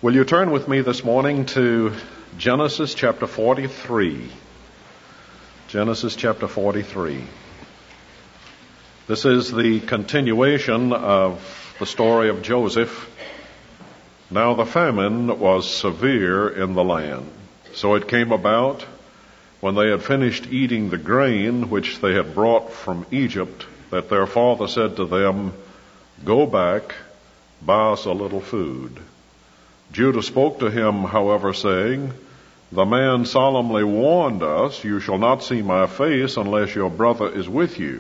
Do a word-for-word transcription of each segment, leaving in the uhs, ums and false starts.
Will you turn with me this morning to Genesis chapter forty-three? Genesis chapter forty-three. This is the continuation of the story of Joseph. Now the famine was severe in the land. So it came about, when they had finished eating the grain which they had brought from Egypt, that their father said to them, "Go back, buy us a little food." Judah spoke to him, however, saying, "The man solemnly warned us, 'You shall not see my face unless your brother is with you.'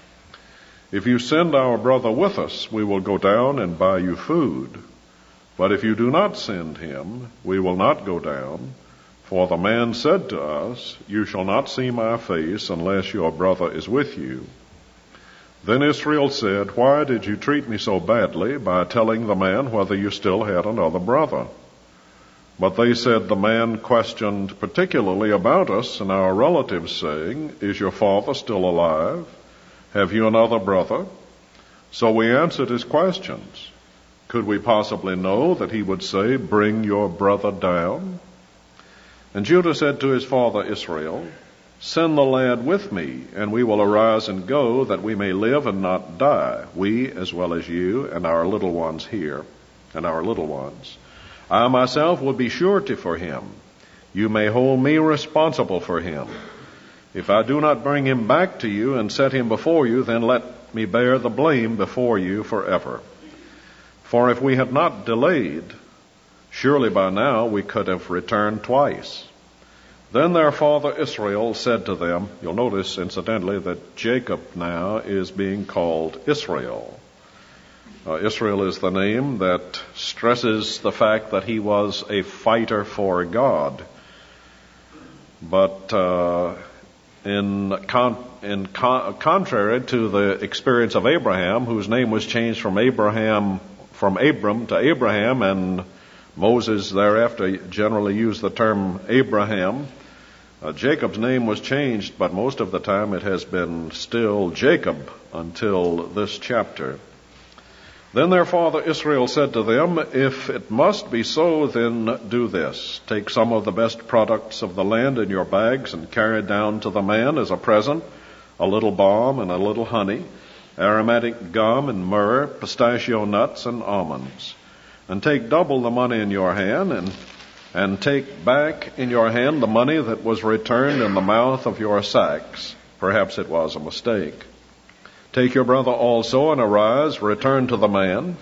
If you send our brother with us, we will go down and buy you food. But if you do not send him, we will not go down. For the man said to us, 'You shall not see my face unless your brother is with you.' Then Israel said, 'Why did you treat me so badly by telling the man whether you still had another brother?' But they said, 'The man questioned particularly about us and our relatives, saying, Is your father still alive? Have you another brother?' So we answered his questions. Could we possibly know that he would say, 'Bring your brother down'?" And Judah said to his father Israel, "Send the lad with me, and we will arise and go, that we may live and not die, we as well as you, and our little ones here, and our little ones. I myself will be surety for him. You may hold me responsible for him. If I do not bring him back to you and set him before you, then let me bear the blame before you forever. For if we had not delayed, surely by now we could have returned twice." Then their father Israel said to them, you'll notice incidentally that Jacob now is being called Israel. Uh, Israel is the name that stresses the fact that he was a fighter for God. But uh, in, con- in con- contrary to the experience of Abraham, whose name was changed from Abraham from Abram to Abraham, and Moses thereafter generally used the term Abraham. Uh, Jacob's name was changed, but most of the time it has been still Jacob until this chapter. Then their father Israel said to them, "If it must be so, then do this. Take some of the best products of the land in your bags and carry down to the man as a present a little balm and a little honey, aromatic gum and myrrh, pistachio nuts and almonds. And take double the money in your hand, and and take back in your hand the money that was returned in the mouth of your sacks. Perhaps it was a mistake. Take your brother also, and arise, return to the man.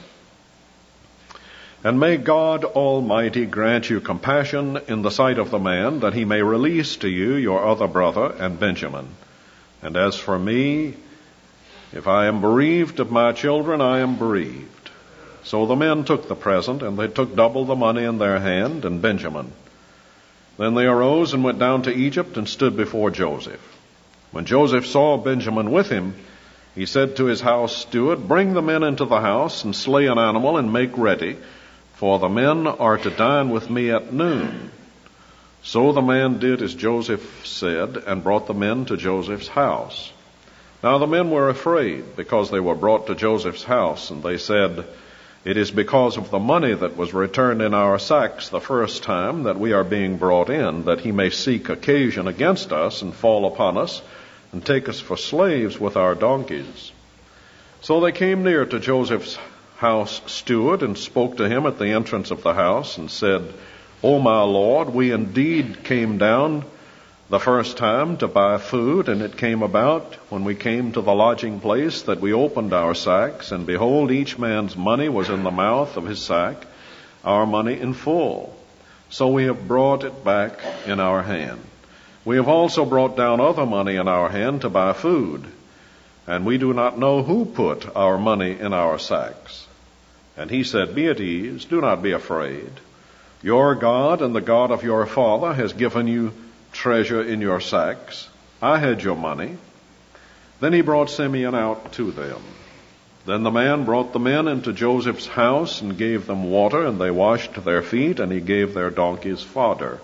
And may God Almighty grant you compassion in the sight of the man, that he may release to you your other brother and Benjamin. And as for me, if I am bereaved of my children, I am bereaved." So the men took the present, and they took double the money in their hand, and Benjamin. Then they arose and went down to Egypt and stood before Joseph. When Joseph saw Benjamin with him, he said to his house steward, "Bring the men into the house, and slay an animal, and make ready, for the men are to dine with me at noon." So the man did as Joseph said, and brought the men to Joseph's house. Now the men were afraid, because they were brought to Joseph's house, and they said, "It is because of the money that was returned in our sacks the first time that we are being brought in, that he may seek occasion against us and fall upon us and take us for slaves with our donkeys." So they came near to Joseph's house steward and spoke to him at the entrance of the house and said, "O my lord, we indeed came down the first time to buy food, and it came about, when we came to the lodging place, that we opened our sacks, and behold, each man's money was in the mouth of his sack, our money in full. So we have brought it back in our hand. We have also brought down other money in our hand to buy food, and we do not know who put our money in our sacks." And he said, "Be at ease, do not be afraid. Your God and the God of your father has given you treasure in your sacks. I had your money." Then he brought Simeon out to them. Then the man brought the men into Joseph's house and gave them water, and they washed their feet, and he gave their donkeys fodder.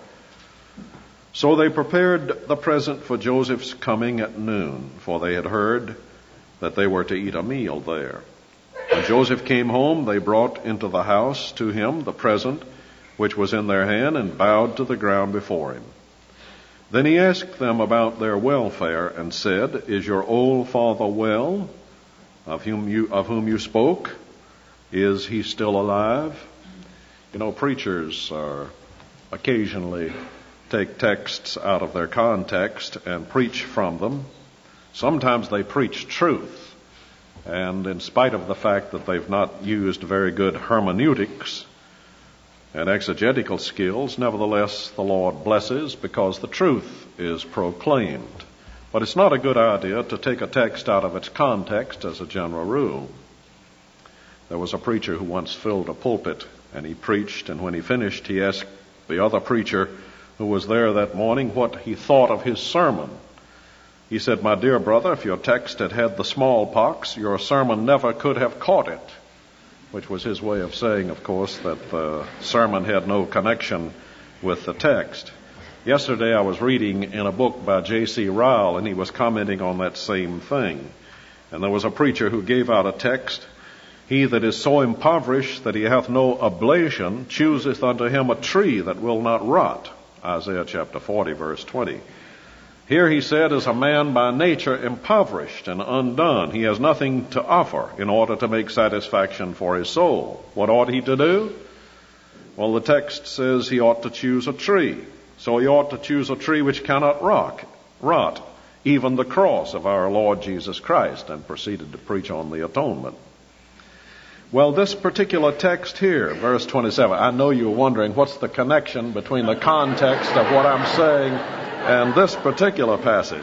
So they prepared the present for Joseph's coming at noon, for they had heard that they were to eat a meal there. When Joseph came home, they brought into the house to him the present which was in their hand, and bowed to the ground before him. Then he asked them about their welfare and said, Is your old father well, of whom you, of whom you spoke? Is he still alive? You know, preachers are occasionally take texts out of their context and preach from them. Sometimes they preach truth, and in spite of the fact that they've not used very good hermeneutics and exegetical skills, nevertheless the Lord blesses because the truth is proclaimed. But it's not a good idea to take a text out of its context as a general rule. There was a preacher who once filled a pulpit, and he preached, and when he finished, he asked the other preacher who was there that morning what he thought of his sermon. He said, My dear brother, if your text had had the smallpox, your sermon never could have caught it. Which was his way of saying, of course, that the sermon had no connection with the text. Yesterday I was reading in a book by J C Ryle, and he was commenting on that same thing. And there was a preacher who gave out a text, He that is so impoverished that he hath no oblation chooseth unto him a tree that will not rot. Isaiah chapter forty, verse twenty. Here he said, is a man by nature impoverished and undone. He has nothing to offer in order to make satisfaction for his soul. What ought he to do? Well, the text says he ought to choose a tree. So he ought to choose a tree which cannot rock, rot, even the cross of our Lord Jesus Christ, and proceeded to preach on the atonement. Well, this particular text here, verse twenty-seven, I know you're wondering what's the connection between the context of what I'm saying and this particular passage.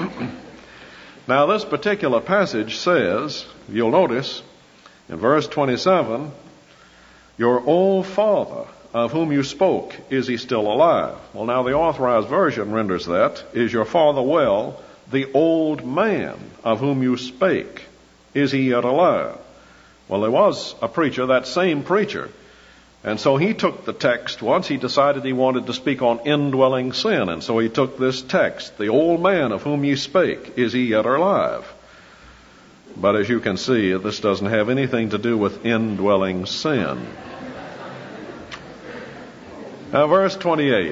Now, this particular passage says, you'll notice, in verse twenty-seven, your old father, of whom you spoke, is he still alive? Well, now the Authorized Version renders that, is your father well, the old man of whom you spake, is he yet alive? Well, there was a preacher, that same preacher, and so he took the text once. He decided he wanted to speak on indwelling sin, and so he took this text, the old man of whom ye spake, is he yet alive? But as you can see, this doesn't have anything to do with indwelling sin. Now, verse twenty-eight.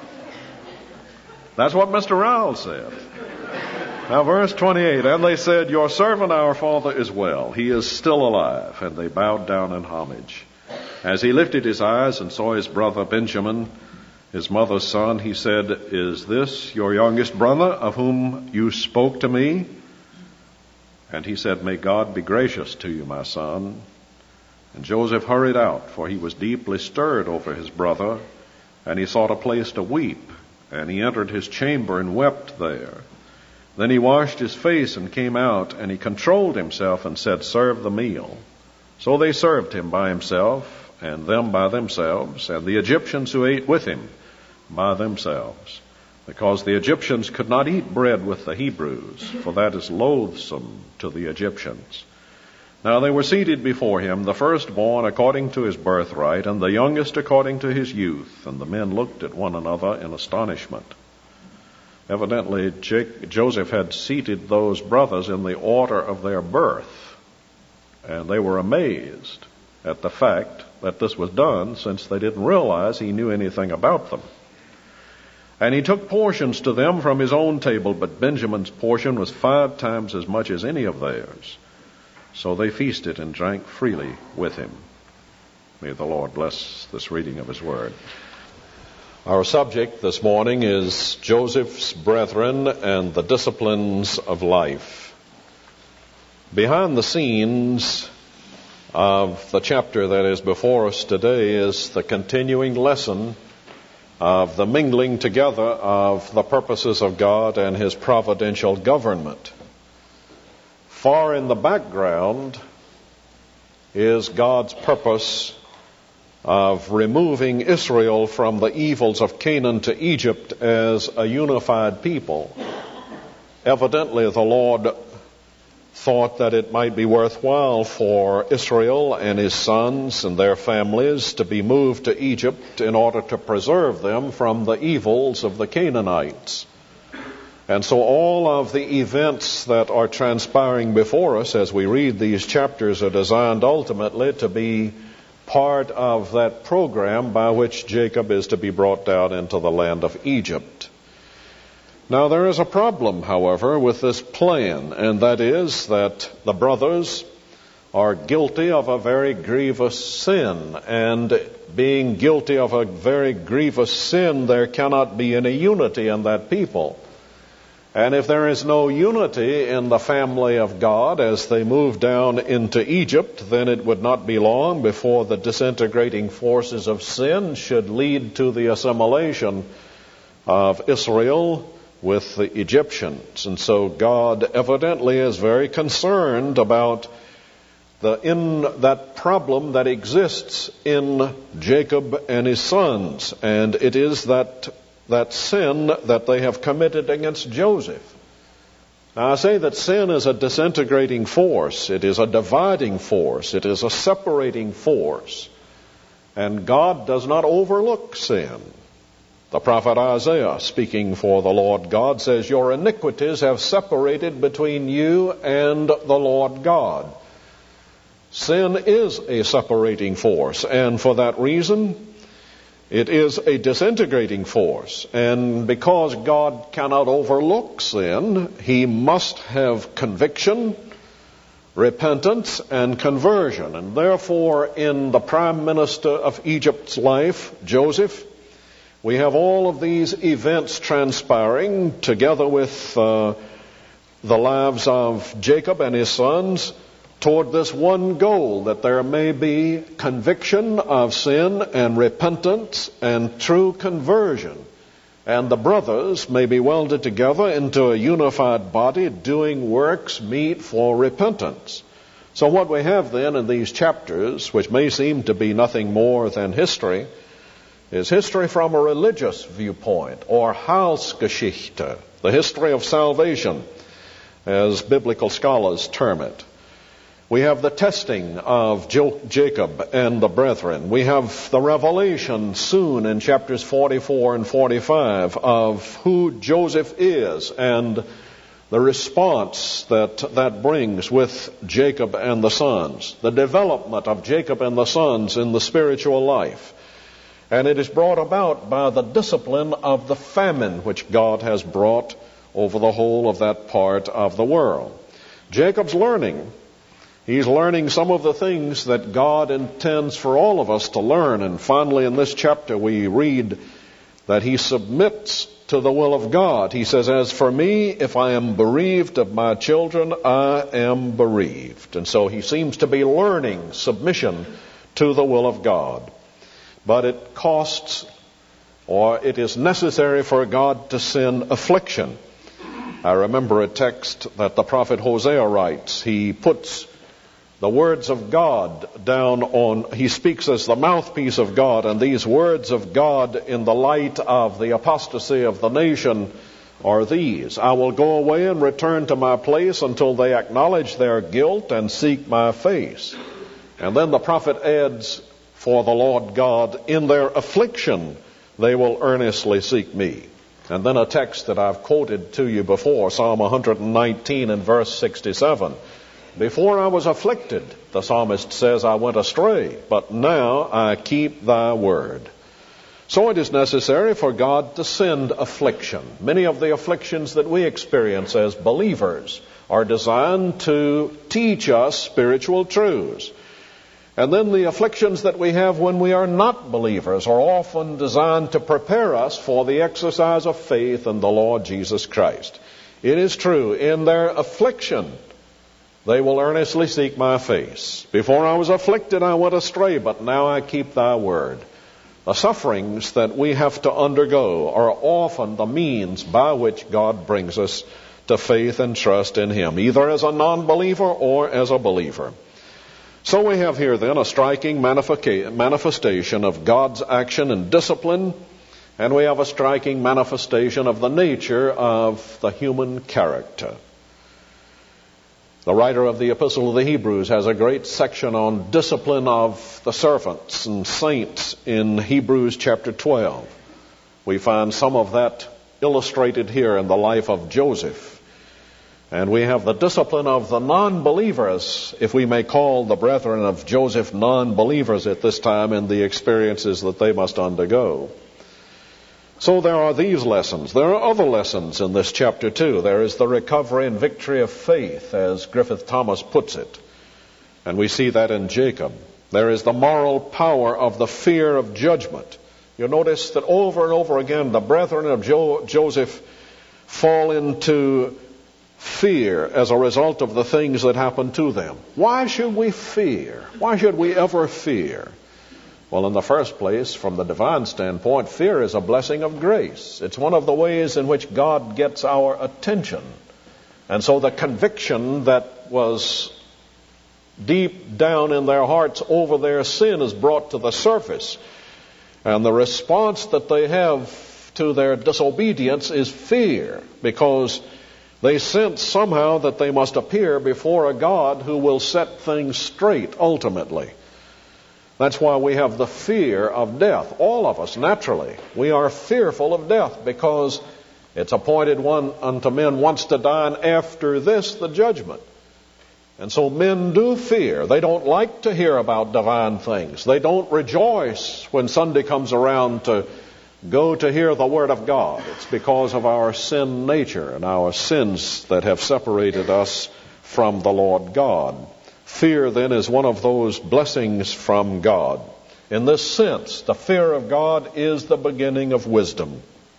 That's what Mister Rowell said. Now, verse twenty-eight, and they said, your servant our father is well. He is still alive. And they bowed down in homage. As he lifted his eyes and saw his brother Benjamin, his mother's son, he said, is this your youngest brother of whom you spoke to me? And he said, may God be gracious to you, my son. And Joseph hurried out, for he was deeply stirred over his brother, and he sought a place to weep. And he entered his chamber and wept there. Then he washed his face and came out, and he controlled himself and said, serve the meal. So they served him by himself, and them by themselves, and the Egyptians who ate with him by themselves, because the Egyptians could not eat bread with the Hebrews, for that is loathsome to the Egyptians. Now they were seated before him, the firstborn according to his birthright, and the youngest according to his youth, and the men looked at one another in astonishment. Evidently, Joseph had seated those brothers in the order of their birth, and they were amazed at the fact that this was done, since they didn't realize he knew anything about them. And he took portions to them from his own table, but Benjamin's portion was five times as much as any of theirs. So they feasted and drank freely with him. May the Lord bless this reading of his word. Our subject this morning is Joseph's brethren and the disciplines of life. Behind the scenes of the chapter that is before us today is the continuing lesson of the mingling together of the purposes of God and his providential government. Far in the background is God's purpose of removing Israel from the evils of Canaan to Egypt as a unified people. Evidently, the Lord thought that it might be worthwhile for Israel and his sons and their families to be moved to Egypt in order to preserve them from the evils of the Canaanites. And so all of the events that are transpiring before us as we read these chapters are designed ultimately to be part of that program by which Jacob is to be brought down into the land of Egypt. Now, there is a problem, however, with this plan, and that is that the brothers are guilty of a very grievous sin, and being guilty of a very grievous sin, there cannot be any unity in that people. And if there is no unity in the family of God as they move down into Egypt, then it would not be long before the disintegrating forces of sin should lead to the assimilation of Israel with the Egyptians. And so God evidently is very concerned about the in that problem that exists in Jacob and his sons, and it is that that sin that they have committed against Joseph. Now, I say that sin is a disintegrating force. It is a dividing force. It is a separating force. And God does not overlook sin. The prophet Isaiah, speaking for the Lord God, says, "Your iniquities have separated between you and the Lord God." Sin is a separating force, and for that reason, it is a disintegrating force. And because God cannot overlook sin, He must have conviction, repentance, and conversion. And therefore, in the prime minister of Egypt's life, Joseph, we have all of these events transpiring together with uh, the lives of Jacob and his sons toward this one goal, that there may be conviction of sin and repentance and true conversion, and the brothers may be welded together into a unified body doing works meet for repentance. So what we have then in these chapters, which may seem to be nothing more than history, is history from a religious viewpoint, or Heilsgeschichte, the history of salvation, as biblical scholars term it. We have the testing of jo- Jacob and the brethren. We have the revelation soon in chapters forty-four and forty-five of who Joseph is and the response that that brings with Jacob and the sons, the development of Jacob and the sons in the spiritual life. And it is brought about by the discipline of the famine which God has brought over the whole of that part of the world. Jacob's learning. He's learning some of the things that God intends for all of us to learn. And finally, in this chapter, we read that he submits to the will of God. He says, "As for me, if I am bereaved of my children, I am bereaved." And so he seems to be learning submission to the will of God. But it costs, or it is necessary for God to send affliction. I remember a text that the prophet Hosea writes. He puts the words of God down on, he speaks as the mouthpiece of God, and these words of God in the light of the apostasy of the nation are these: "I will go away and return to my place until they acknowledge their guilt and seek my face." And then the prophet adds, "For the Lord God, in their affliction, they will earnestly seek me." And then a text that I've quoted to you before, Psalm one nineteen and verse sixty-seven. "Before I was afflicted," the psalmist says, "I went astray, but now I keep thy word." So it is necessary for God to send affliction. Many of the afflictions that we experience as believers are designed to teach us spiritual truths. And then the afflictions that we have when we are not believers are often designed to prepare us for the exercise of faith in the Lord Jesus Christ. It is true, in their affliction, they will earnestly seek my face. "Before I was afflicted, I went astray, but now I keep thy word." The sufferings that we have to undergo are often the means by which God brings us to faith and trust in Him, either as a non-believer or as a believer. So we have here then a striking manifestation of God's action and discipline, and we have a striking manifestation of the nature of the human character. The writer of the Epistle of the Hebrews has a great section on discipline of the servants and saints in Hebrews chapter twelve. We find some of that illustrated here in the life of Joseph. And we have the discipline of the non-believers, if we may call the brethren of Joseph non-believers at this time, in the experiences that they must undergo. So there are these lessons. There are other lessons in this chapter too. There is the recovery and victory of faith, as Griffith Thomas puts it. And we see that in Jacob. There is the moral power of the fear of judgment. You'll notice that over and over again, the brethren of jo- Joseph fall into fear as a result of the things that happen to them. Why should we fear? Why should we ever fear? Well, in the first place, from the divine standpoint, fear is a blessing of grace. It's one of the ways in which God gets our attention. And so the conviction that was deep down in their hearts over their sin is brought to the surface. And the response that they have to their disobedience is fear, because they sense somehow that they must appear before a God who will set things straight ultimately. That's why we have the fear of death. All of us, naturally, we are fearful of death, because it's appointed one unto men once to die, and after this the judgment. And so men do fear. They don't like to hear about divine things. They don't rejoice when Sunday comes around to go to hear the Word of God. It's because of our sin nature and our sins that have separated us from the Lord God. Fear, then, is one of those blessings from God. In this sense, the fear of God is the beginning of wisdom.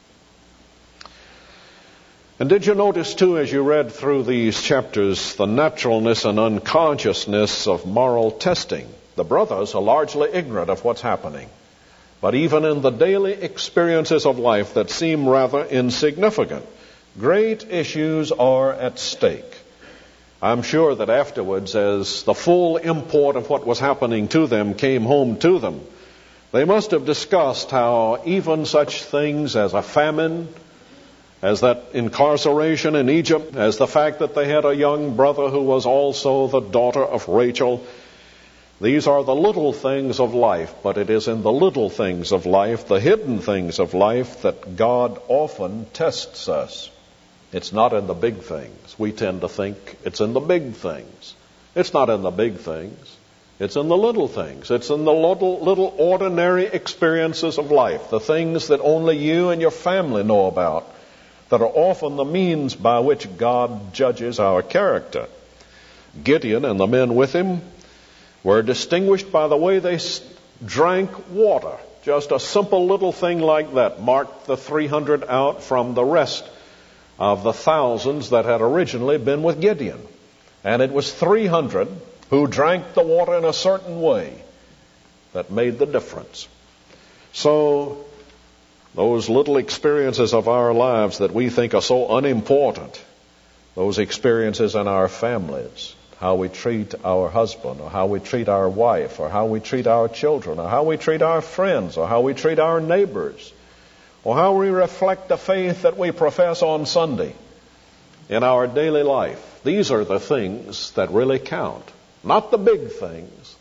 And did you notice, too, as you read through these chapters, the naturalness and unconsciousness of moral testing? The brothers are largely ignorant of what's happening. But even in the daily experiences of life that seem rather insignificant, great issues are at stake. I'm sure that afterwards, as the full import of what was happening to them came home to them, they must have discussed how even such things as a famine, as that incarceration in Egypt, as the fact that they had a young brother who was also the daughter of Rachel, these are the little things of life, but it is in the little things of life, the hidden things of life, that God often tests us. It's not in the big things. We tend to think it's in the big things. It's not in the big things. It's in the little things. It's in the little, little ordinary experiences of life, the things that only you and your family know about, that are often the means by which God judges our character. Gideon and the men with him were distinguished by the way they drank water. Just a simple little thing like that marked the three hundred out from the rest of the thousands that had originally been with Gideon. And it was three hundred who drank the water in a certain way that made the difference. So those little experiences of our lives that we think are so unimportant, those experiences in our families, how we treat our husband, or how we treat our wife, or how we treat our children, or how we treat our friends, or how we treat our neighbors, or how we reflect the faith that we profess on Sunday in our daily life. These are the things that really count, not the big things.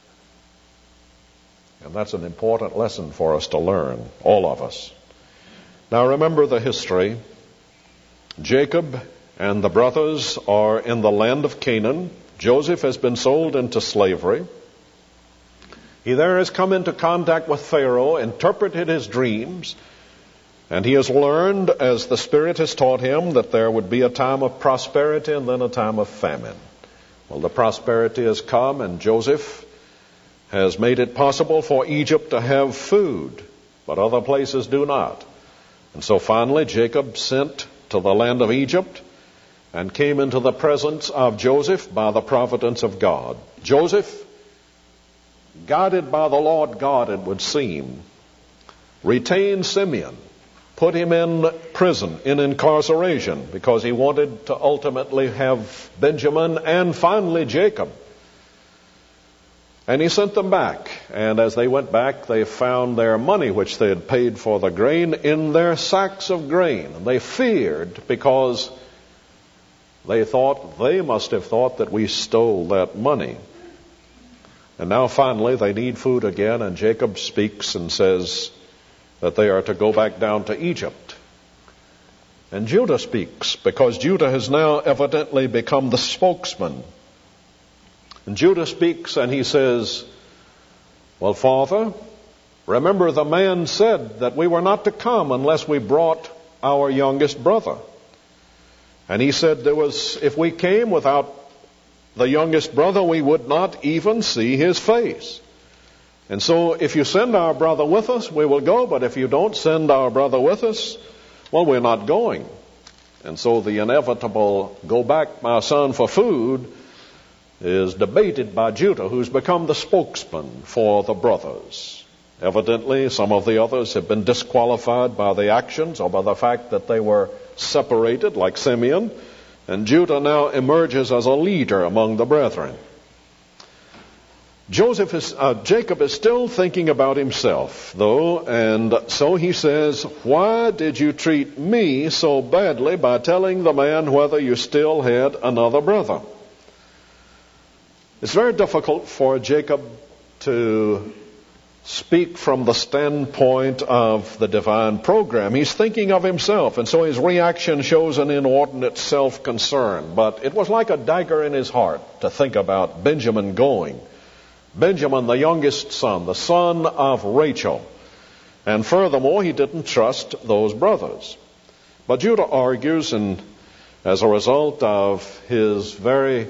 And that's an important lesson for us to learn, all of us. Now remember the history. Jacob and the brothers are in the land of Canaan. Joseph has been sold into slavery. He there has come into contact with Pharaoh, interpreted his dreams, and he has learned, as the Spirit has taught him, that there would be a time of prosperity and then a time of famine. Well, the prosperity has come, and Joseph has made it possible for Egypt to have food, but other places do not. And so finally Jacob sent to the land of Egypt and came into the presence of Joseph by the providence of God. Joseph, guided by the Lord God, it would seem, retained Simeon, put him in prison, in incarceration, because he wanted to ultimately have Benjamin and finally Jacob. And he sent them back. And as they went back, they found their money, which they had paid for the grain, in their sacks of grain. And they feared, because they thought, they must have thought that we stole that money. And now finally they need food again, and Jacob speaks and says that they are to go back down to Egypt. And Judah speaks, because Judah has now evidently become the spokesman. And Judah speaks and he says, well, Father, remember the man said that we were not to come unless we brought our youngest brother. And he said there was, if we came without the youngest brother, we would not even see his face. And so if you send our brother with us, we will go. But if you don't send our brother with us, well, we're not going. And so the inevitable, go back, my son, for food, is debated by Judah, who's become the spokesman for the brothers. Evidently, some of the others have been disqualified by the actions or by the fact that they were separated, like Simeon. And Judah now emerges as a leader among the brethren. Joseph is, uh, Jacob is still thinking about himself, though, and so he says, why did you treat me so badly by telling the man whether you still had another brother? It's very difficult for Jacob to speak from the standpoint of the divine program. He's thinking of himself, and so his reaction shows an inordinate self-concern. But it was like a dagger in his heart to think about Benjamin going. Benjamin, the youngest son, the son of Rachel. And furthermore, he didn't trust those brothers. But Judah argues, and as a result of his very,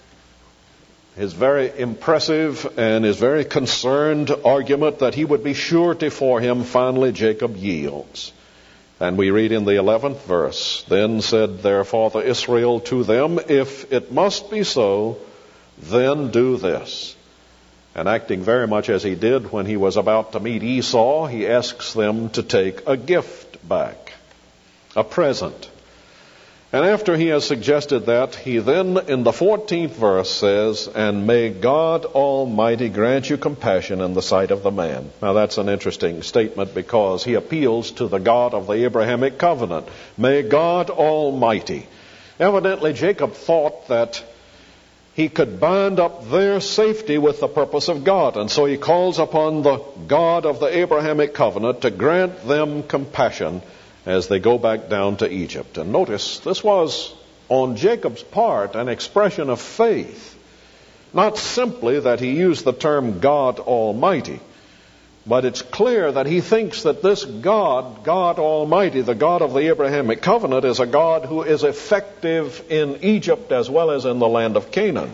his very impressive and his very concerned argument that he would be surety for him, finally Jacob yields. And we read in the eleventh verse, then said their father Israel to them, if it must be so, then do this. And acting very much as he did when he was about to meet Esau, he asks them to take a gift back, a present. And after he has suggested that, he then in the fourteenth verse says, and may God Almighty grant you compassion in the sight of the man. Now that's an interesting statement because he appeals to the God of the Abrahamic covenant. May God Almighty. Evidently Jacob thought that he could bind up their safety with the purpose of God. And so he calls upon the God of the Abrahamic covenant to grant them compassion as they go back down to Egypt. And notice, this was on Jacob's part an expression of faith. Not simply that he used the term God Almighty, but it's clear that he thinks that this God, God Almighty, the God of the Abrahamic covenant, is a God who is effective in Egypt as well as in the land of Canaan.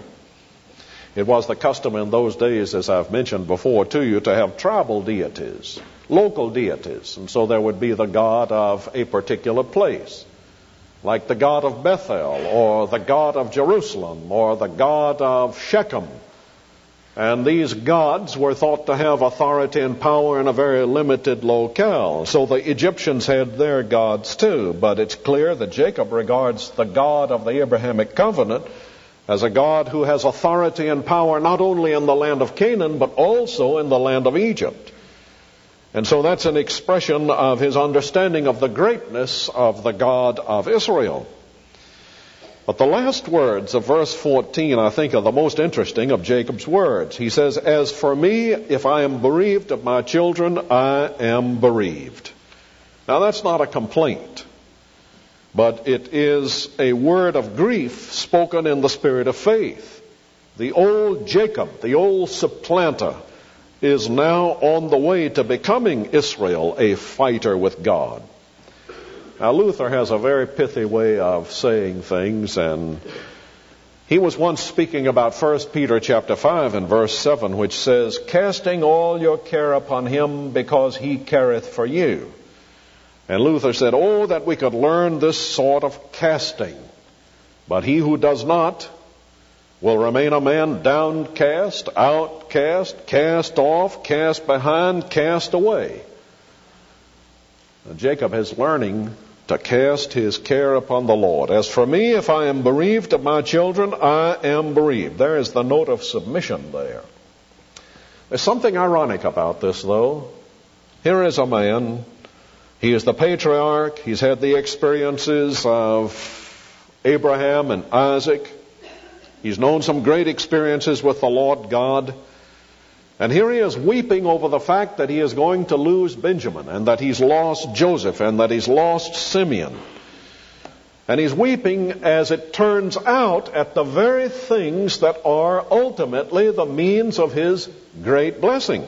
It was the custom in those days, as I've mentioned before to you, to have tribal deities, local deities. And so there would be the God of a particular place, like the God of Bethel, or the God of Jerusalem, or the God of Shechem. And these gods were thought to have authority and power in a very limited locale. So the Egyptians had their gods too. But it's clear that Jacob regards the God of the Abrahamic covenant as a God who has authority and power not only in the land of Canaan, but also in the land of Egypt. And so that's an expression of his understanding of the greatness of the God of Israel. But the last words of verse fourteen, I think, are the most interesting of Jacob's words. He says, as for me, if I am bereaved of my children, I am bereaved. Now that's not a complaint, but it is a word of grief spoken in the spirit of faith. The old Jacob, the old supplanter, is now on the way to becoming Israel, a fighter with God. Now, Luther has a very pithy way of saying things, and he was once speaking about First Peter chapter five and verse seven, which says, casting all your care upon him because he careth for you. And Luther said, oh, that we could learn this sort of casting. But he who does not will remain a man downcast, outcast, cast off, cast behind, cast away. Now, Jacob is learning to cast his care upon the Lord. As for me, if I am bereaved of my children, I am bereaved. There is the note of submission there. There's something ironic about this, though. Here is a man. He is the patriarch. He's had the experiences of Abraham and Isaac. He's known some great experiences with the Lord God. And here he is weeping over the fact that he is going to lose Benjamin, and that he's lost Joseph, and that he's lost Simeon. And he's weeping, as it turns out, at the very things that are ultimately the means of his great blessing.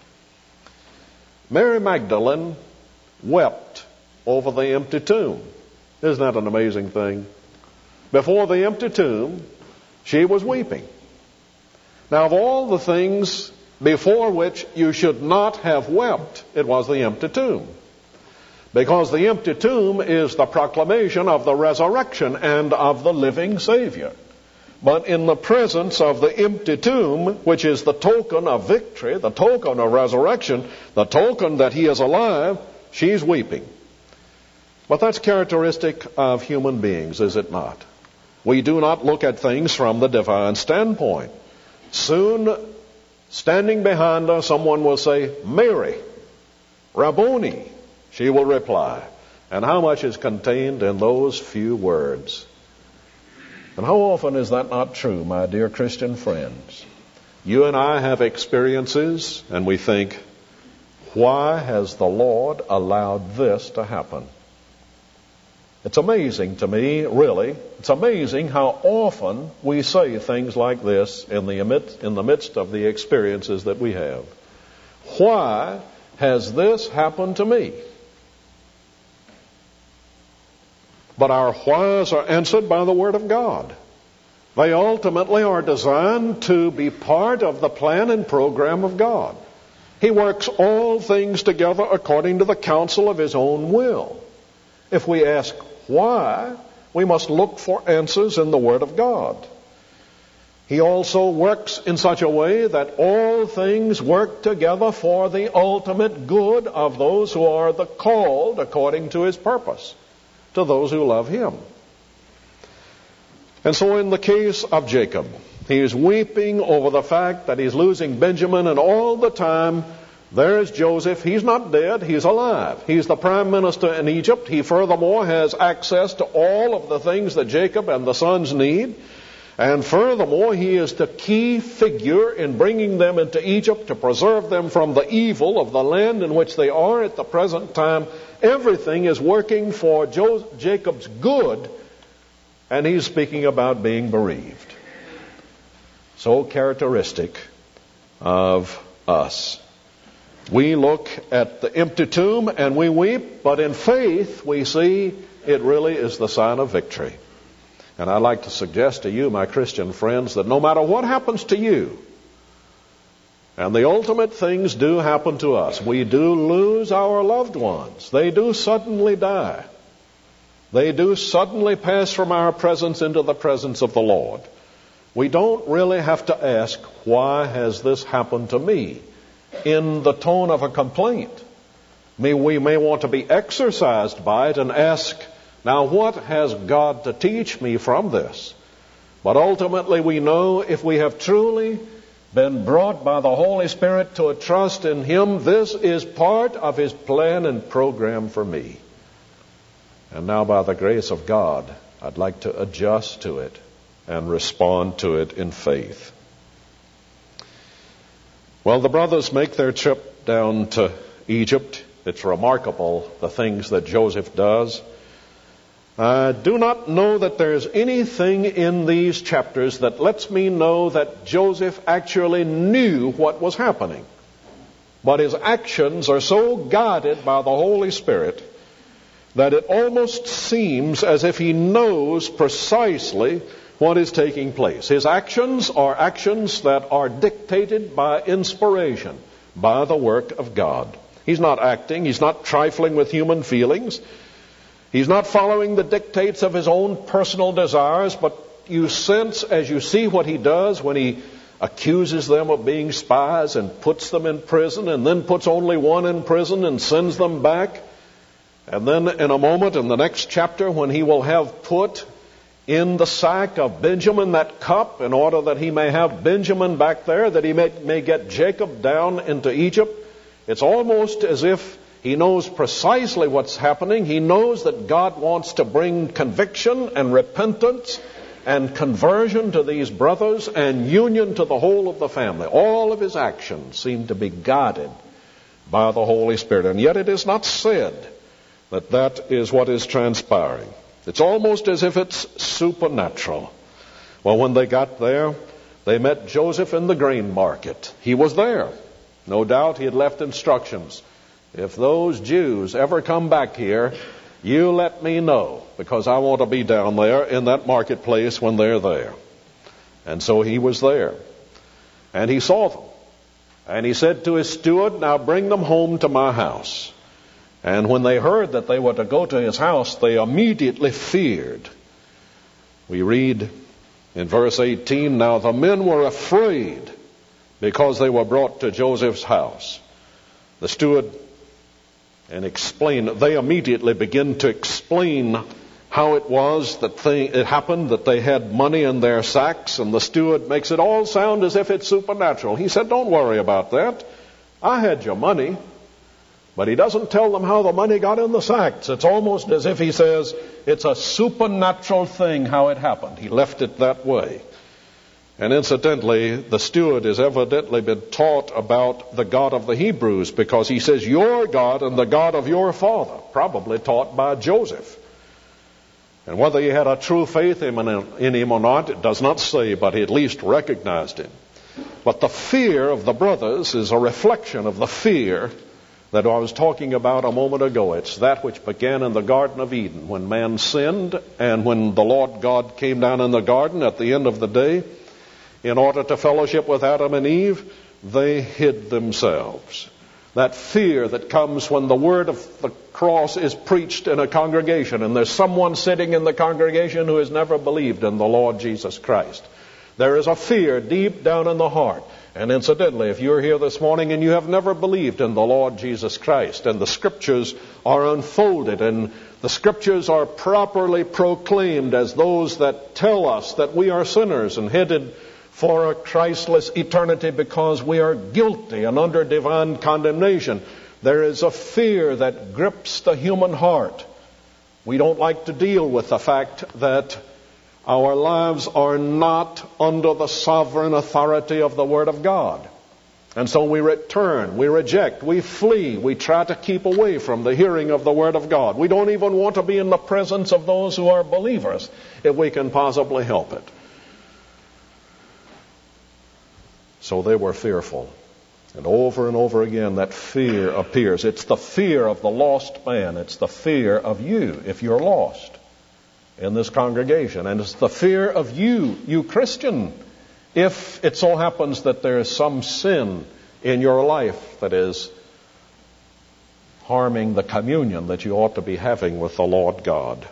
Mary Magdalene wept over the empty tomb. Isn't that an amazing thing? Before the empty tomb, she was weeping. Now, of all the things before which you should not have wept, it was the empty tomb. Because the empty tomb is the proclamation of the resurrection and of the living Savior. But in the presence of the empty tomb, which is the token of victory, the token of resurrection, the token that he is alive, she's weeping. But that's characteristic of human beings, is it not? We do not look at things from the divine standpoint. Soon, standing behind her, someone will say, Mary, Rabboni. She will reply. And how much is contained in those few words? And how often is that not true, my dear Christian friends? You and I have experiences, and we think, why has the Lord allowed this to happen? It's amazing to me, really. It's amazing how often we say things like this in the midst, in the midst of the experiences that we have. Why has this happened to me? But our whys are answered by the Word of God. They ultimately are designed to be part of the plan and program of God. He works all things together according to the counsel of His own will. If we ask why, we must look for answers in the Word of God. He also works in such a way that all things work together for the ultimate good of those who are the called according to His purpose, to those who love Him. And so in the case of Jacob, he is weeping over the fact that he's losing Benjamin, and all the time there's Joseph. He's not dead, he's alive. He's the prime minister in Egypt. He furthermore has access to all of the things that Jacob and the sons need. And furthermore, he is the key figure in bringing them into Egypt to preserve them from the evil of the land in which they are at the present time. Everything is working for Jo- Jacob's good, and he's speaking about being bereaved. So characteristic of us. We look at the empty tomb and we weep, but in faith we see it really is the sign of victory. And I'd like to suggest to you, my Christian friends, that no matter what happens to you, and the ultimate things do happen to us, we do lose our loved ones. They do suddenly die. They do suddenly pass from our presence into the presence of the Lord. We don't really have to ask, why has this happened to me? In the tone of a complaint. We may want to be exercised by it and ask, now what has God to teach me from this? But ultimately we know if we have truly been brought by the Holy Spirit to a trust in Him, this is part of His plan and program for me. And now by the grace of God, I'd like to adjust to it and respond to it in faith. Well, the brothers make their trip down to Egypt. It's remarkable, the things that Joseph does. I do not know that there's anything in these chapters that lets me know that Joseph actually knew what was happening. But his actions are so guided by the Holy Spirit that it almost seems as if he knows precisely what is taking place. His actions are actions that are dictated by inspiration, by the work of God. He's not acting, he's not trifling with human feelings. He's not following the dictates of his own personal desires, but you sense as you see what he does when he accuses them of being spies and puts them in prison, and then puts only one in prison and sends them back. And then in a moment, in the next chapter, when he will have put in the sack of Benjamin that cup in order that he may have Benjamin back there, that he may, may get Jacob down into Egypt, it's almost as if he knows precisely what's happening. He knows that God wants to bring conviction and repentance and conversion to these brothers and union to the whole of the family. All of his actions seem to be guided by the Holy Spirit. And yet it is not said that that is what is transpiring. It's almost as if it's supernatural. Well, when they got there, they met Joseph in the grain market. He was there. No doubt he had left instructions. If those Jews ever come back here, you let me know, because I want to be down there in that marketplace when they're there. And so he was there. And he saw them. And he said to his steward, now bring them home to my house. And when they heard that they were to go to his house, they immediately feared. We read in verse eighteen, now the men were afraid because they were brought to Joseph's house. The steward and explain, they immediately begin to explain how it was that they, it happened that they had money in their sacks, and the steward makes it all sound as if it's supernatural. He said, don't worry about that. I had your money. But he doesn't tell them how the money got in the sacks. It's almost as if he says it's a supernatural thing how it happened. He left it that way. And incidentally, the steward has evidently been taught about the God of the Hebrews, because he says, your God and the God of your father, probably taught by Joseph. And whether he had a true faith in him or not, it does not say, but he at least recognized him. But the fear of the brothers is a reflection of the fear that I was talking about a moment ago. It's that which began in the Garden of Eden when man sinned, and when the Lord God came down in the garden at the end of the day, in order to fellowship with Adam and Eve, they hid themselves. That fear that comes when the word of the cross is preached in a congregation, and there's someone sitting in the congregation who has never believed in the Lord Jesus Christ. There is a fear deep down in the heart. And incidentally, if you're here this morning and you have never believed in the Lord Jesus Christ, and the Scriptures are unfolded, and the Scriptures are properly proclaimed as those that tell us that we are sinners and headed for a Christless eternity because we are guilty and under divine condemnation, there is a fear that grips the human heart. We don't like to deal with the fact that our lives are not under the sovereign authority of the Word of God. And so we return, we reject, we flee, we try to keep away from the hearing of the Word of God. We don't even want to be in the presence of those who are believers if we can possibly help it. So they were fearful. And over and over again that fear appears. It's the fear of the lost man. It's the fear of you if you're lost in this congregation. And it's the fear of you, you Christian, if it so happens that there is some sin in your life that is harming the communion that you ought to be having with the Lord God.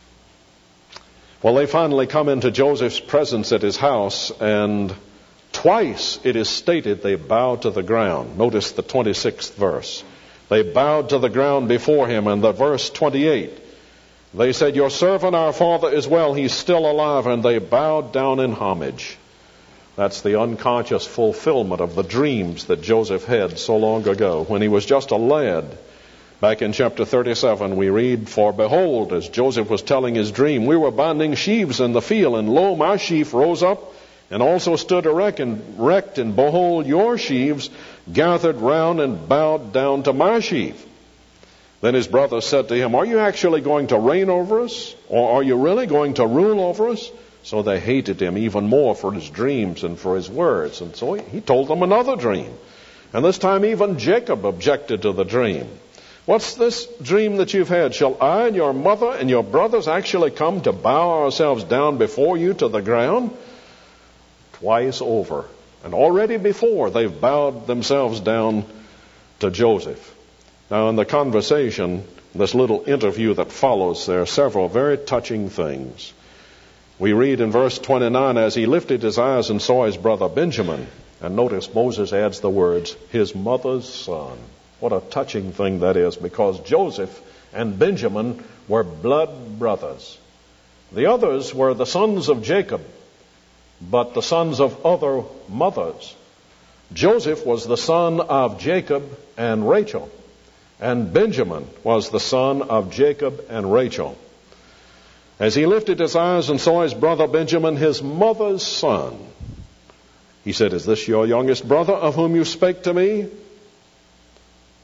Well, they finally come into Joseph's presence at his house, and twice it is stated they bowed to the ground. Notice the twenty-sixth verse. They bowed to the ground before him, and the verse twenty-eight. They said, your servant, our father, is well. He's still alive. And they bowed down in homage. That's the unconscious fulfillment of the dreams that Joseph had so long ago when he was just a lad. Back in chapter thirty-seven, we read, for behold, as Joseph was telling his dream, we were binding sheaves in the field, and lo, my sheaf rose up and also stood erect, and, erect, and behold, your sheaves gathered round and bowed down to my sheaf. Then his brothers said to him, are you actually going to reign over us? Or are you really going to rule over us? So they hated him even more for his dreams and for his words. And so he told them another dream. And this time even Jacob objected to the dream. What's this dream that you've had? Shall I and your mother and your brothers actually come to bow ourselves down before you to the ground? Twice over. And already before they've bowed themselves down to Joseph. Now, in the conversation, this little interview that follows, there are several very touching things. We read in verse twenty-nine, as he lifted his eyes and saw his brother Benjamin, and notice Moses adds the words, his mother's son. What a touching thing that is, because Joseph and Benjamin were blood brothers. The others were the sons of Jacob, but the sons of other mothers. Joseph was the son of Jacob and Rachel. And Benjamin was the son of Jacob and Rachel. As he lifted his eyes and saw his brother Benjamin, his mother's son, he said, is this your youngest brother of whom you spake to me?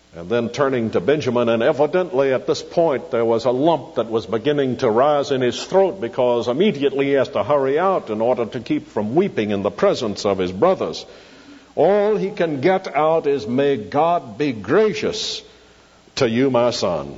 And then turning to Benjamin, and evidently at this point there was a lump that was beginning to rise in his throat, because immediately he has to hurry out in order to keep from weeping in the presence of his brothers. All he can get out is, "May God be gracious to you, my son."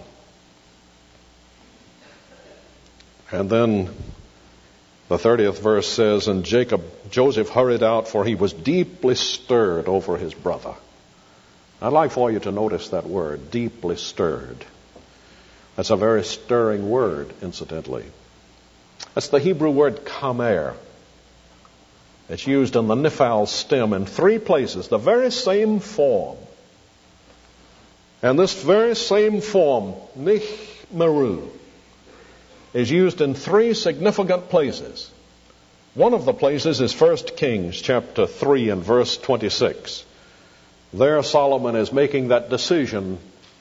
And then the thirtieth verse says, "And Jacob, Joseph hurried out, for he was deeply stirred over his brother." I'd like for you to notice that word, deeply stirred. That's a very stirring word, incidentally. That's the Hebrew word kamer. It's used in the nifal stem in three places, the very same form. And this very same form, nihmeru, is used in three significant places. One of the places is First Kings chapter three and verse twenty-six. There Solomon is making that decision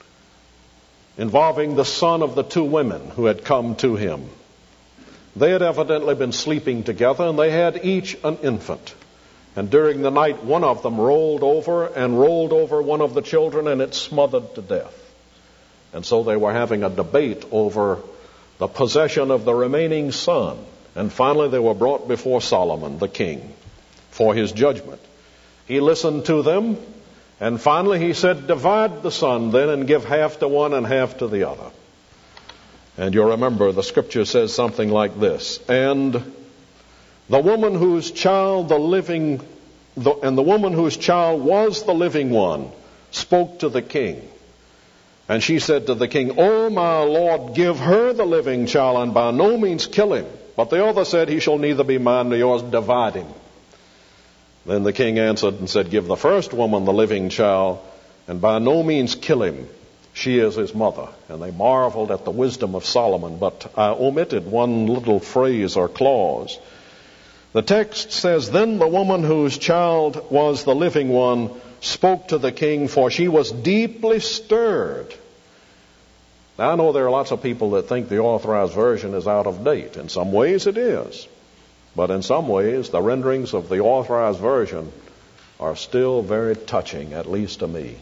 involving the son of the two women who had come to him. They had evidently been sleeping together, and they had each an infant. And during the night, one of them rolled over and rolled over one of the children, and it smothered to death. And so they were having a debate over the possession of the remaining son. And finally they were brought before Solomon, the king, for his judgment. He listened to them, and finally he said, "Divide the son then, and give half to one and half to the other." And you remember the scripture says something like this: "And the woman whose child the living, the, and the woman whose child was the living one, spoke to the king. And she said to the king, 'O my lord, give her the living child, and by no means kill him.' But the other said, 'He shall neither be mine nor yours, divide him.' Then the king answered and said, 'Give the first woman the living child, and by no means kill him. She is his mother.' And they marveled at the wisdom of Solomon, but I omitted one little phrase or clause. The text says, 'Then the woman whose child was the living one spoke to the king, for she was deeply stirred.'" Now, I know there are lots of people that think the Authorized Version is out of date. In some ways it is. But in some ways, the renderings of the Authorized Version are still very touching, at least to me.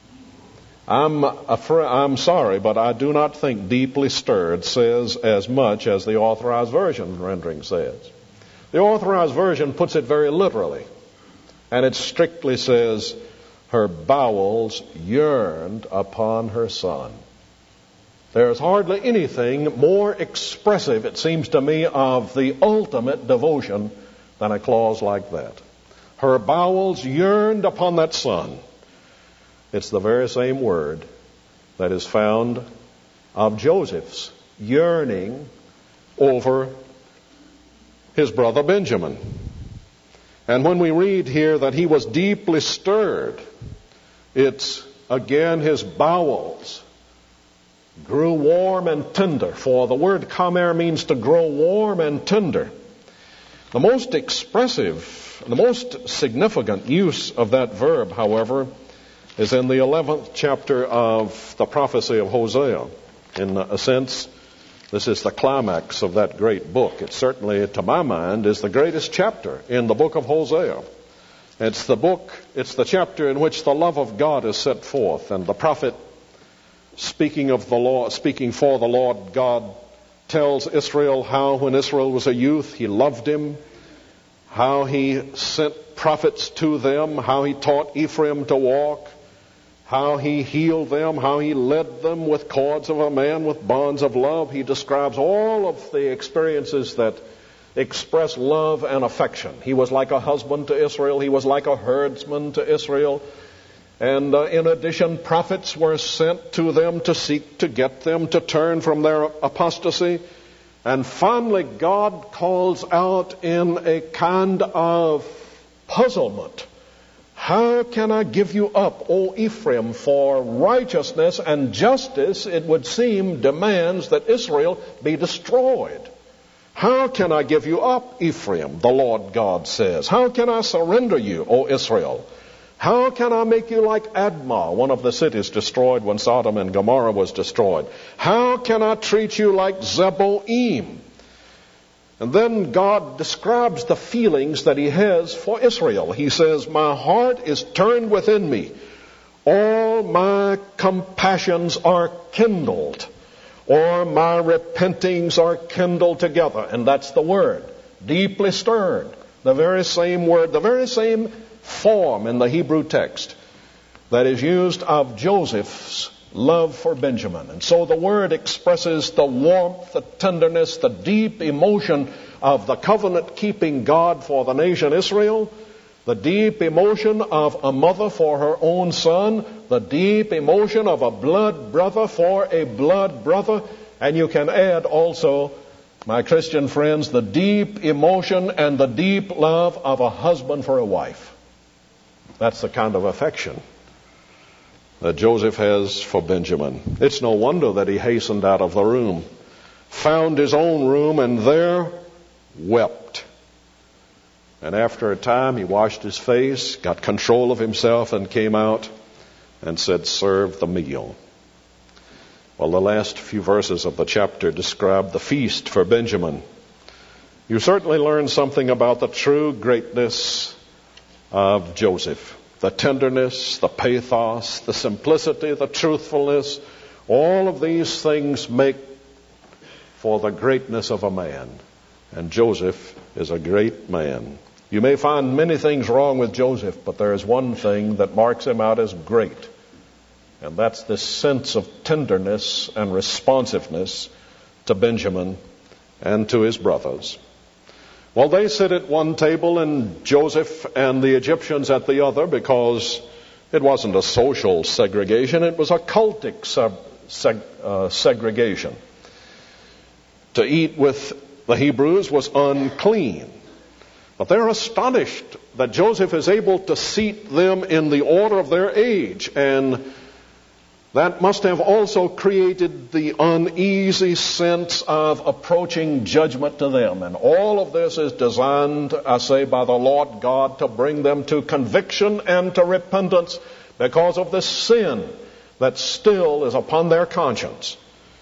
I'm afraid, I'm sorry, but I do not think deeply stirred says as much as the Authorized Version rendering says. The Authorized Version puts it very literally, and it strictly says, "Her bowels yearned upon her son." There's hardly anything more expressive, it seems to me, of the ultimate devotion than a clause like that. Her bowels yearned upon that son. It's the very same word that is found of Joseph's yearning over his brother Benjamin. And when we read here that he was deeply stirred, it's again his bowels grew warm and tender, for the word kamer means to grow warm and tender. The most expressive, the most significant use of that verb, however, is in the eleventh chapter of the prophecy of Hosea. In a sense, this is the climax of that great book. It certainly, to my mind, is the greatest chapter in the book of Hosea. It's the book, it's the chapter in which the love of God is set forth, and the prophet, speaking of the Lord, speaking for the Lord God, tells Israel how when Israel was a youth, he loved him, how he sent prophets to them, how he taught Ephraim to walk, how he healed them, how he led them with cords of a man, with bonds of love. He describes all of the experiences that express love and affection. He was like a husband to Israel. He was like a herdsman to Israel. And uh, in addition, prophets were sent to them to seek to get them to turn from their apostasy. And finally, God calls out in a kind of puzzlement, "How can I give you up, O Ephraim, for righteousness and justice, it would seem, demands that Israel be destroyed? How can I give you up, Ephraim?" the Lord God says. "How can I surrender you, O Israel? How can I make you like Admah, one of the cities destroyed when Sodom and Gomorrah was destroyed? How can I treat you like Zeboim?" And then God describes the feelings that he has for Israel. He says, "My heart is turned within me. all my compassions are kindled, or my repentings are kindled together. And that's the word, deeply stirred. The very same word, the very same form in the Hebrew text that is used of Joseph's love for Benjamin. And so the word expresses the warmth, the tenderness, the deep emotion of the covenant-keeping God for the nation Israel, the deep emotion of a mother for her own son, the deep emotion of a blood brother for a blood brother, and you can add also, my Christian friends, the deep emotion and the deep love of a husband for a wife. That's the kind of affection that Joseph has for Benjamin. It's no wonder that he hastened out of the room, found his own room, and there wept. And after a time, he washed his face, got control of himself, and came out and said, "Serve the meal." Well, the last few verses of the chapter describe the feast for Benjamin. You certainly learn something about the true greatness of Joseph. The tenderness, the pathos, the simplicity, the truthfulness, all of these things make for the greatness of a man. And Joseph is a great man. You may find many things wrong with Joseph, but there is one thing that marks him out as great. And that's this sense of tenderness and responsiveness to Benjamin and to his brothers. Well, they sit at one table and Joseph and the Egyptians at the other, because it wasn't a social segregation, it was a cultic sub, seg, uh, segregation. To eat with the Hebrews was unclean. But they're astonished that Joseph is able to seat them in the order of their age, and that must have also created the uneasy sense of approaching judgment to them. And all of this is designed, I say, by the Lord God to bring them to conviction and to repentance because of this sin that still is upon their conscience.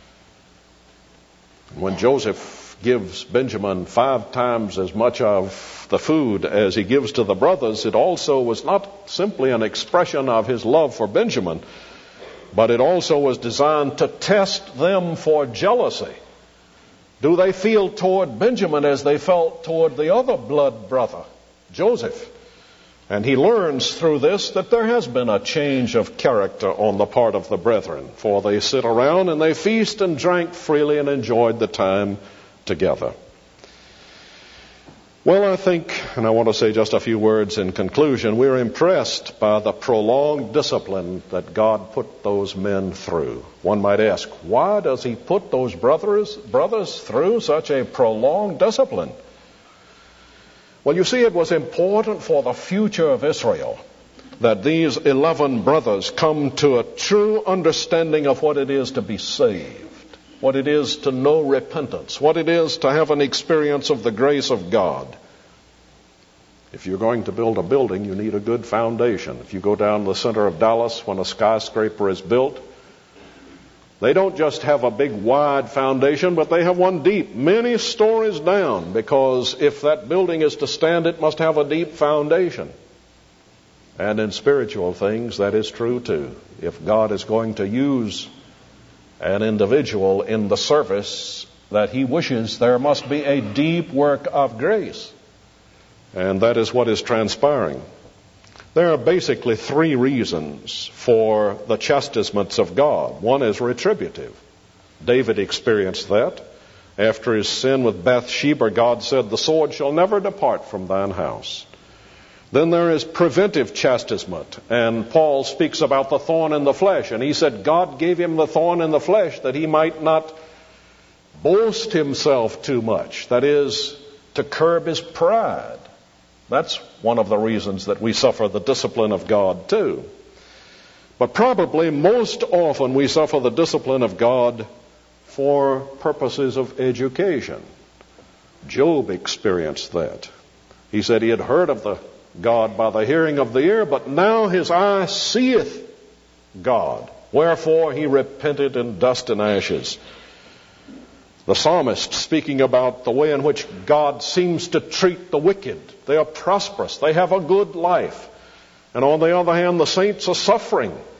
When Joseph gives Benjamin five times as much of the food as he gives to the brothers, it also was not simply an expression of his love for Benjamin, but it also was designed to test them for jealousy. Do they feel toward Benjamin as they felt toward the other blood brother, Joseph? And he learns through this that there has been a change of character on the part of the brethren, for they sit around and they feast and drank freely and enjoyed the time together. Well, I think, and I want to say just a few words in conclusion, we're impressed by the prolonged discipline that God put those men through. One might ask, why does he put those brothers, brothers through such a prolonged discipline? Well, you see, it was important for the future of Israel that these eleven brothers come to a true understanding of what it is to be saved, what it is to know repentance, what it is to have an experience of the grace of God. If you're going to build a building, you need a good foundation. If you go down the center of Dallas when a skyscraper is built, they don't just have a big wide foundation, but they have one deep, many stories down, because if that building is to stand, it must have a deep foundation. And in spiritual things, that is true too. If God is going to use an individual in the service that he wishes, there must be a deep work of grace. And that is what is transpiring. There are basically three reasons for the chastisements of God. One is retributive. David experienced that. After his sin with Bathsheba, God said, "The sword shall never depart from thine house." Then there is preventive chastisement, and Paul speaks about the thorn in the flesh, and he said God gave him the thorn in the flesh that he might not boast himself too much, that is, to curb his pride. That's one of the reasons that we suffer the discipline of God too. But probably most often we suffer the discipline of God for purposes of education. Job experienced that. He said he had heard of the God by the hearing of the ear, but now his eye seeth God. Wherefore he repented in dust and ashes. The psalmist, speaking about the way in which God seems to treat the wicked. They are prosperous. They have a good life. And on the other hand, the saints are suffering.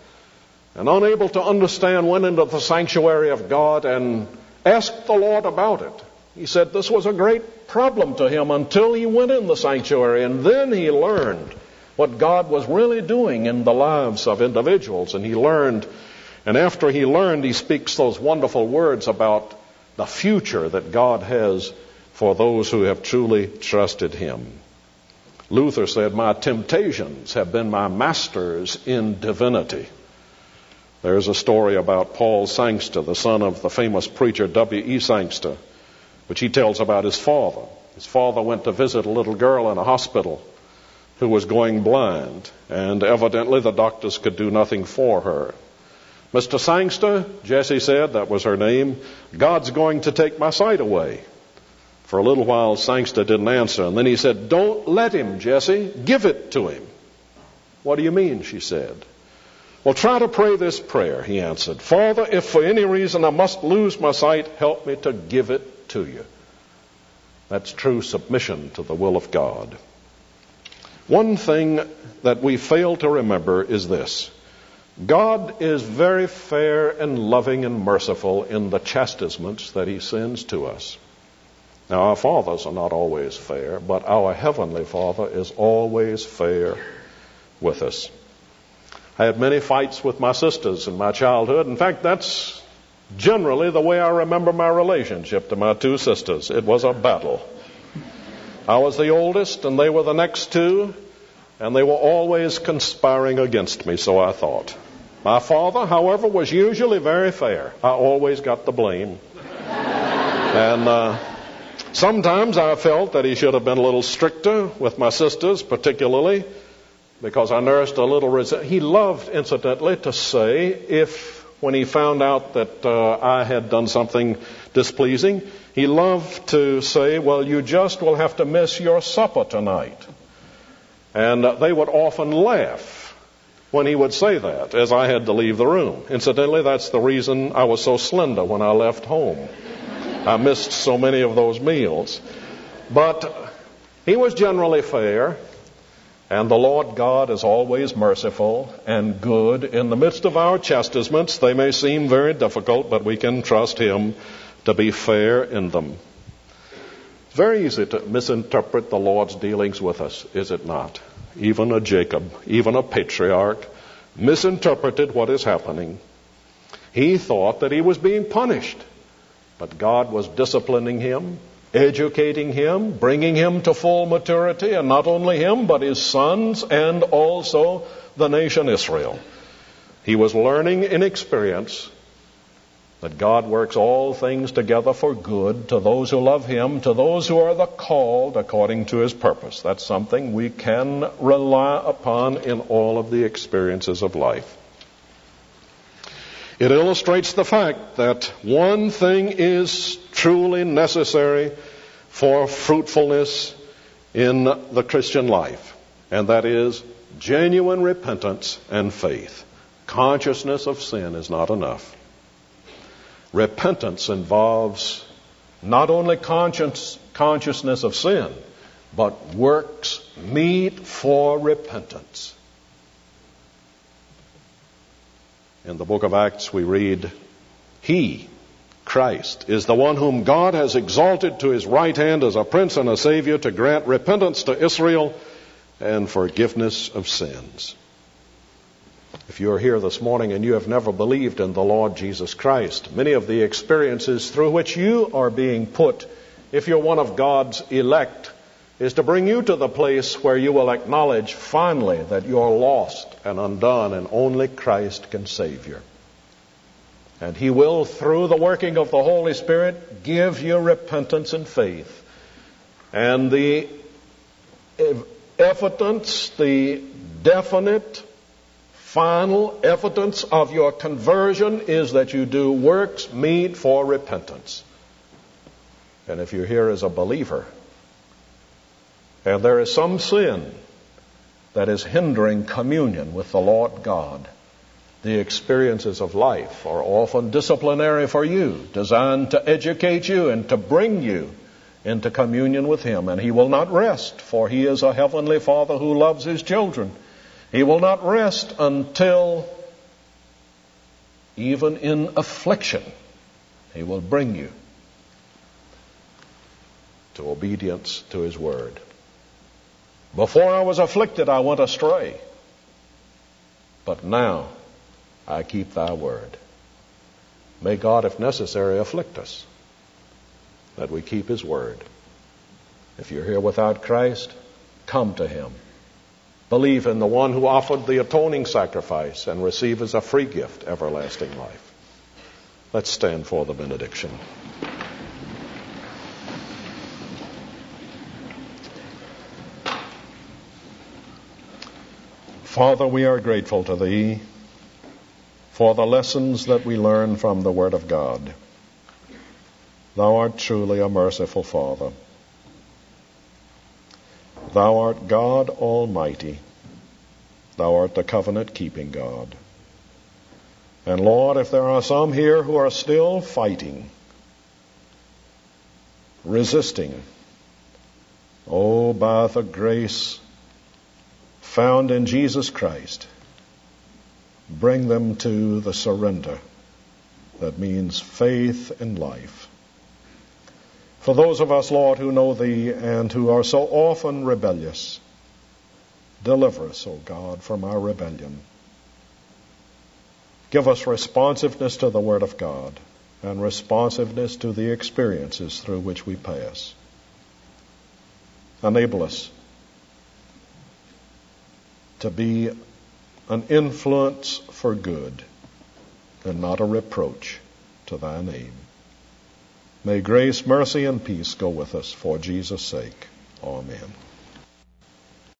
and unable to understand, went into the sanctuary of God and asked the Lord about it. He said this was a great problem to him until he went in the sanctuary, and then he learned what God was really doing in the lives of individuals. And he learned, and after he learned, he speaks those wonderful words about the future that God has for those who have truly trusted him. Luther said, "My temptations have been my masters in divinity." There's a story about Paul Sangster, the son of the famous preacher W E Sangster, which he tells about his father. His father went to visit a little girl in a hospital who was going blind, and evidently the doctors could do nothing for her. "Mister Sangster," Jessie said, that was her name, "God's going to take my sight away." For a little while, Sangster didn't answer, and then he said, "Don't let him, Jessie. Give it to him." "What do you mean?" she said. "Well, try to pray this prayer," he answered. "Father, if for any reason I must lose my sight, help me to give it to you." That's true submission to the will of God. One thing that we fail to remember is this: God is very fair and loving and merciful in the chastisements that he sends to us. Now, our fathers are not always fair, but our Heavenly Father is always fair with us. I had many fights with my sisters in my childhood. In fact, that's generally the way I remember my relationship to my two sisters. It was a battle. I was the oldest, and they were the next two, and they were always conspiring against me, so I thought. My father, however, was usually very fair. I always got the blame. And uh, sometimes I felt that he should have been a little stricter with my sisters, particularly because I nursed a little resentment. He loved, incidentally, to say, if when he found out that uh, I had done something displeasing, he loved to say, "Well, you just will have to miss your supper tonight." And uh, they would often laugh when he would say that, as I had to leave the room. Incidentally, that's the reason I was so slender when I left home. I missed so many of those meals. But he was generally fair, and the Lord God is always merciful and good. In the midst of our chastisements, they may seem very difficult, but we can trust him to be fair in them. It's very easy to misinterpret the Lord's dealings with us, is it not? Even a Jacob, even a patriarch, misinterpreted what is happening. He thought that he was being punished, but God was disciplining him, educating him, bringing him to full maturity, and not only him, but his sons and also the nation Israel. He was learning in experience that God works all things together for good to those who love him, to those who are the called according to his purpose. That's something we can rely upon in all of the experiences of life. It illustrates the fact that one thing is truly necessary for fruitfulness in the Christian life, and that is genuine repentance and faith. Consciousness of sin is not enough. Repentance involves not only conscience, consciousness of sin, but works meet for repentance. In the book of Acts we read, "He, Christ, is the one whom God has exalted to his right hand as a prince and a savior to grant repentance to Israel and forgiveness of sins." If you are here this morning and you have never believed in the Lord Jesus Christ, many of the experiences through which you are being put, if you're one of God's elect, is to bring you to the place where you will acknowledge finally that you're lost and undone and only Christ can save you. And he will, through the working of the Holy Spirit, give you repentance and faith. And the evidence, the definite, final evidence of your conversion is that you do works meet for repentance. And if you're here as a believer, and there is some sin that is hindering communion with the Lord God, the experiences of life are often disciplinary for you, designed to educate you and to bring you into communion with him. And he will not rest, for he is a heavenly Father who loves his children. He will not rest until even in affliction, He will bring you to obedience to His word. Before I was afflicted, I went astray, but now I keep thy word. May God, if necessary, afflict us, that we keep His word. If you're here without Christ, come to Him. Believe in the one who offered the atoning sacrifice and receive as a free gift everlasting life. Let's stand for the benediction. Father, we are grateful to Thee for the lessons that we learn from the Word of God. Thou art truly a merciful Father. Thou art God Almighty. Thou art the covenant-keeping God. And Lord, if there are some here who are still fighting, resisting, oh, by the grace found in Jesus Christ, bring them to the surrender that means faith in life. For those of us, Lord, who know Thee and who are so often rebellious, deliver us, O God, from our rebellion. Give us responsiveness to the Word of God and responsiveness to the experiences through which we pass. Enable us to be an influence for good and not a reproach to Thy name. May grace, mercy, and peace go with us for Jesus' sake. Amen.